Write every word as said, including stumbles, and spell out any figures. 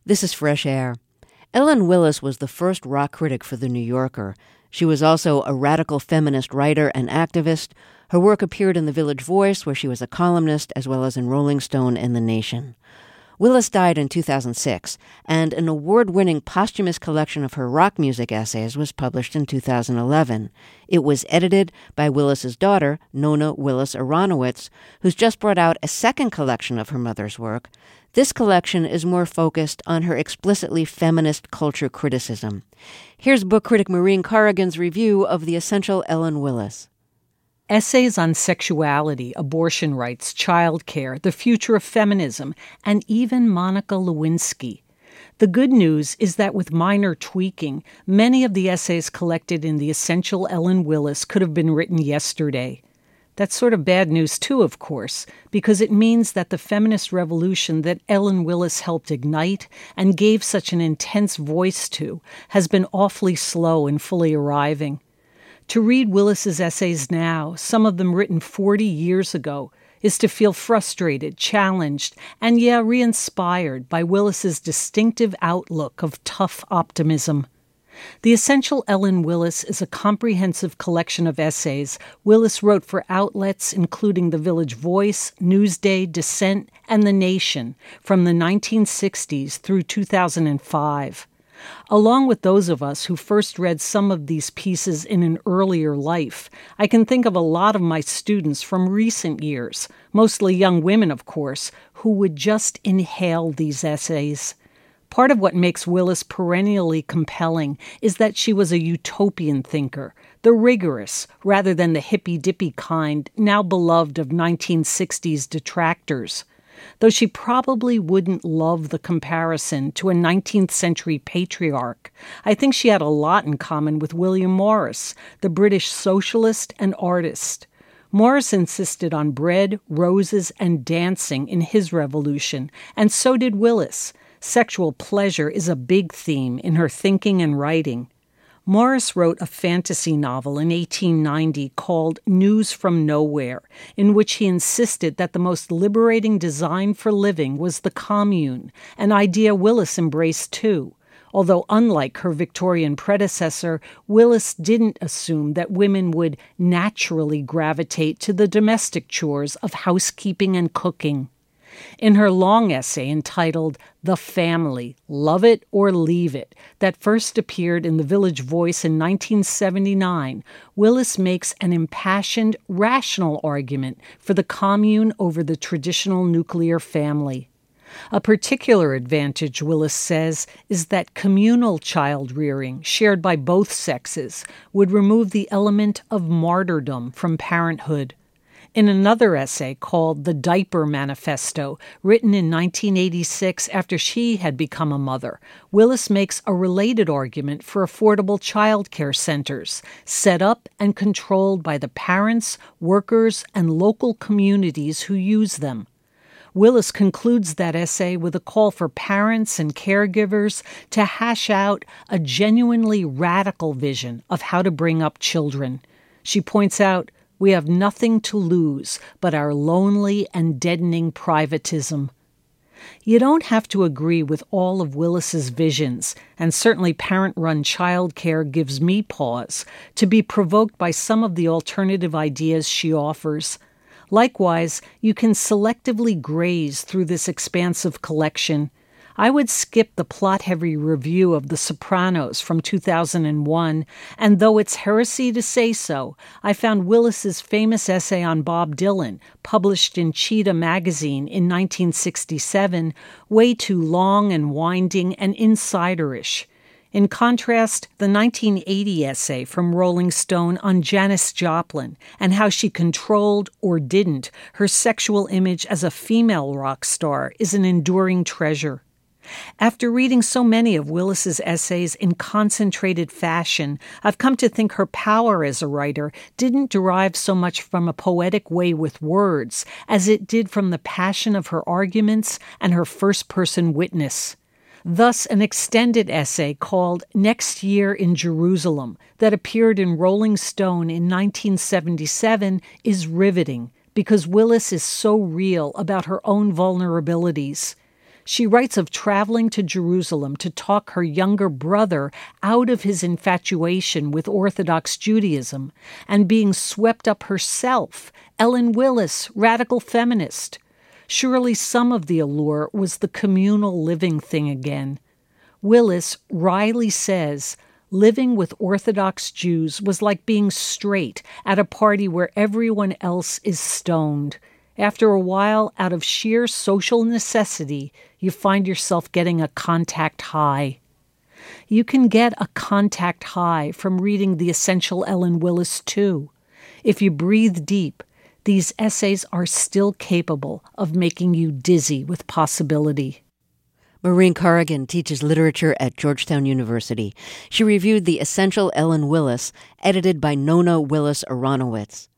This is Fresh Air. Ellen Willis was the first rock critic for The New Yorker. She was also a radical feminist writer and activist. Her work appeared in The Village Voice, where she was a columnist, as well as in Rolling Stone and The Nation. Willis died in two thousand six, and an award-winning posthumous collection of her rock music essays was published in two thousand eleven. It was edited by Willis's daughter, Nona Willis Aronowitz, who's just brought out a second collection of her mother's work. This collection is more focused on her explicitly feminist culture criticism. Here's book critic Maureen Corrigan's review of the essential Ellen Willis. Essays on sexuality, abortion rights, childcare, the future of feminism, and even Monica Lewinsky. The good news is that with minor tweaking, many of the essays collected in the essential Ellen Willis could have been written yesterday. That's sort of bad news too, of course, because it means that the feminist revolution that Ellen Willis helped ignite and gave such an intense voice to has been awfully slow in fully arriving. To read Willis's essays now, some of them written forty years ago, is to feel frustrated, challenged, and yeah, re-inspired by Willis's distinctive outlook of tough optimism. The Essential Ellen Willis is a comprehensive collection of essays Willis wrote for outlets including The Village Voice, Newsday, Dissent, and The Nation from the nineteen sixties through two thousand five. Along with those of us who first read some of these pieces in an earlier life, I can think of a lot of my students from recent years, mostly young women, of course, who would just inhale these essays. Part of what makes Willis perennially compelling is that she was a utopian thinker, the rigorous rather than the hippy-dippy kind now beloved of nineteen sixties detractors. Though she probably wouldn't love the comparison to a nineteenth century patriarch, I think she had a lot in common with William Morris, the British socialist and artist. Morris insisted on bread, roses, and dancing in his revolution, and so did Willis. Sexual pleasure is a big theme in her thinking and writing. Morris wrote a fantasy novel in eighteen ninety called News from Nowhere, in which he insisted that the most liberating design for living was the commune, an idea Willis embraced too. Although unlike her Victorian predecessor, Willis didn't assume that women would naturally gravitate to the domestic chores of housekeeping and cooking. In her long essay entitled The Family, Love It or Leave It, that first appeared in The Village Voice in nineteen seventy-nine, Willis makes an impassioned, rational argument for the commune over the traditional nuclear family. A particular advantage, Willis says, is that communal child-rearing, shared by both sexes, would remove the element of martyrdom from parenthood. In another essay called The Diaper Manifesto, written in nineteen eighty-six after she had become a mother, Willis makes a related argument for affordable child care centers, set up and controlled by the parents, workers, and local communities who use them. Willis concludes that essay with a call for parents and caregivers to hash out a genuinely radical vision of how to bring up children. She points out, "We have nothing to lose but our lonely and deadening privatism." You don't have to agree with all of Willis's visions, and certainly parent-run childcare gives me pause, to be provoked by some of the alternative ideas she offers. Likewise, you can selectively graze through this expansive collection. I would skip the plot-heavy review of The Sopranos from two thousand one, and though it's heresy to say so, I found Willis's famous essay on Bob Dylan, published in Cheetah magazine in nineteen sixty-seven, way too long and winding and insiderish. In contrast, the nineteen eighty essay from Rolling Stone on Janis Joplin and how she controlled, or didn't, her sexual image as a female rock star is an enduring treasure. After reading so many of Willis's essays in concentrated fashion, I've come to think her power as a writer didn't derive so much from a poetic way with words as it did from the passion of her arguments and her first-person witness. Thus, an extended essay called Next Year in Jerusalem that appeared in Rolling Stone in nineteen seventy-seven is riveting because Willis is so real about her own vulnerabilities. She writes of traveling to Jerusalem to talk her younger brother out of his infatuation with Orthodox Judaism and being swept up herself, Ellen Willis, radical feminist. Surely some of the allure was the communal living thing again. Willis wryly says, living with Orthodox Jews was like being straight at a party where everyone else is stoned. After a while, out of sheer social necessity, you find yourself getting a contact high. You can get a contact high from reading The Essential Ellen Willis, too. If you breathe deep, these essays are still capable of making you dizzy with possibility. Maureen Corrigan teaches literature at Georgetown University. She reviewed The Essential Ellen Willis, edited by Nona Willis-Aronowitz.